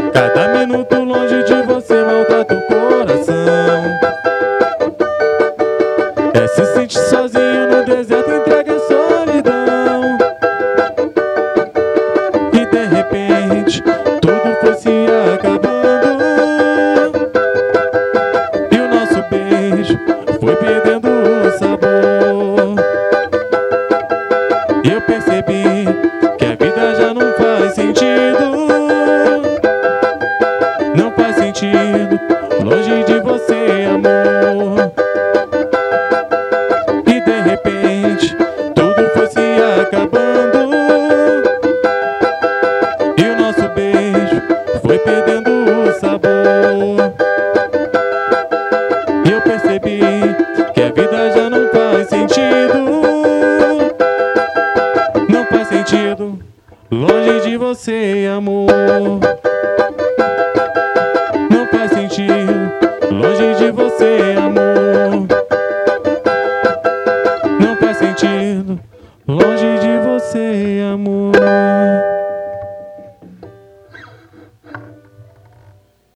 Cada minuto longe de você maltrata o coração. É se sentir sozinho no deserto, entregue a solidão. E de repente tudo foi se acabando, e o nosso beijo foi perdendo o sabor. E eu percebi que a vida já não faz sentido. Não faz sentido longe de você, amor. E de repente tudo foi se acabando, e o nosso beijo foi perdendo o sabor. E eu percebi que a vida já não faz sentido. Não faz sentido longe de você, amor. Não faz sentido longe de você,